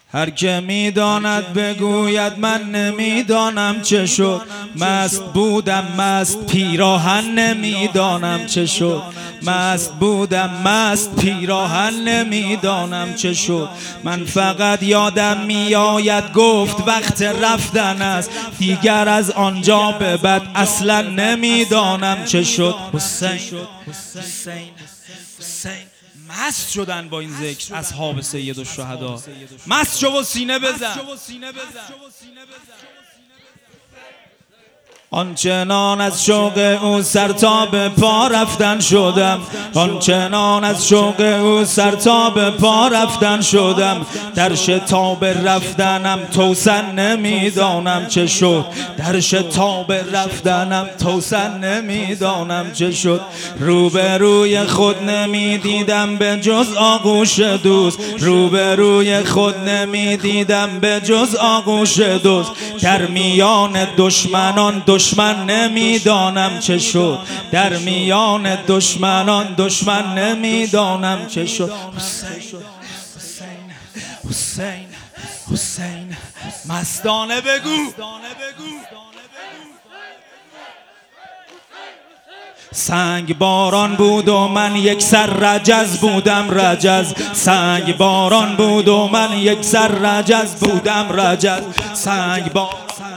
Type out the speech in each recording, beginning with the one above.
هر که میداند بگوید من نمیدانم چه شد. مست بودم مست پیراهن نمیدانم چه شد. مست بودم مست پیراهن نمیدانم چه شد. من فقط یادم میآید گفت وقت رفتن است، دیگر از آنجا به بعد اصلا نمیدانم چه شد. حسین حسین حسین مست شدن با این ذکر اصحاب سید الشهدا. مست شو و سینه بزن. آنچنان از شوق او سر تا به پا رفتن شدم. آنچنان از شوق او سر تا به پا رفتن شدم. در شتاب رفتنم توسن نمیدانم چه شد. در شتاب رفتنم توسن نمیدانم چه شد. روبروی خود نمیدیدم به جز آغوش دوست. روبروی خود نمیدیدم به جز آغوش دوست. در میان دشمنان دشمن نمیدانم چه شد. در میان دشمنان دشمن نمیدانم چه شد. حسین حسین حسین مستانه بگو. سنگ باران بود و من یک سر رجز بودم رجز. سنگ باران بود و من یک سر رجز بودم رجز. سنگ باران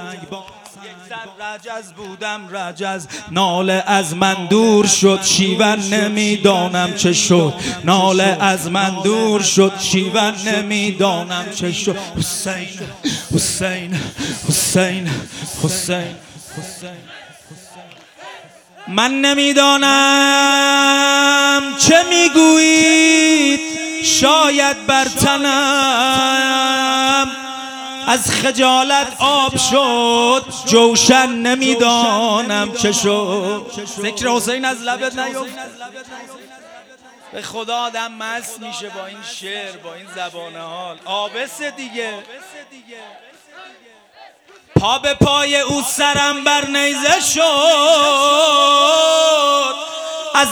رجز بودم رجز. ناله از من دور شد شیون نمیدانم چه شد. ناله از من دور شد شیون نمیدانم چه شد. حسین حسین حسین حسین من نمیدانم چه میگویید. شاید بر تنم از خجالت آب شد جوشن نمیدانم چه شد. ذکر حسین از لبت نیفت. به خدا آدم مست میشه با این شعر، با این زبان حال. آبسه دیگه. پا به پای او سرم بر نیزه شد. از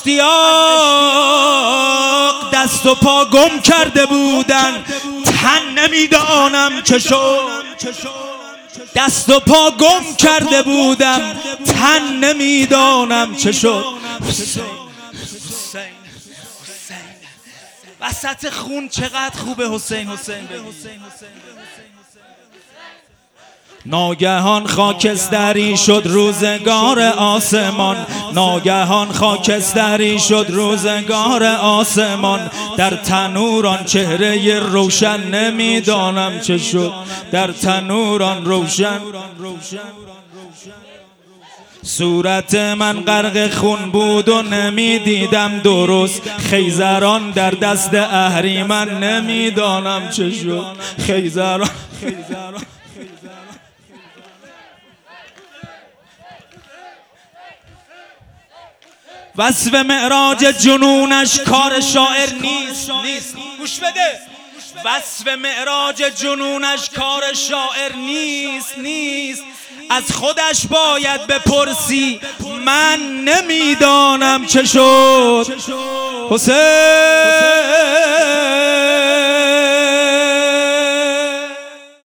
اشتیاق دست و پا گم کرده بودن. تن نمیدانم چه شد. دست و پا گم کرده بودم. تن نمیدانم چه شد. حسین حسین حسین وسط خون چقدر خوبه. حسین حسین بگی. ناگهان خاکستری شد روزگار آسمان. ناگهان خاکستری شد روزگار آسمان. در تنوران چهره روشن نمیدانم چه شد. در تنوران روشن. صورت من غرق خون بود و نمیدیدم درست. خیزران در دست اهریمن نمیدانم چه شد. خیزران وصف معراج جنونش کار شاعر نیست. گوش بده. وصف معراج جنونش کار شاعر نیست. از خودش باید بپرسی من نمیدانم چه شد. حسین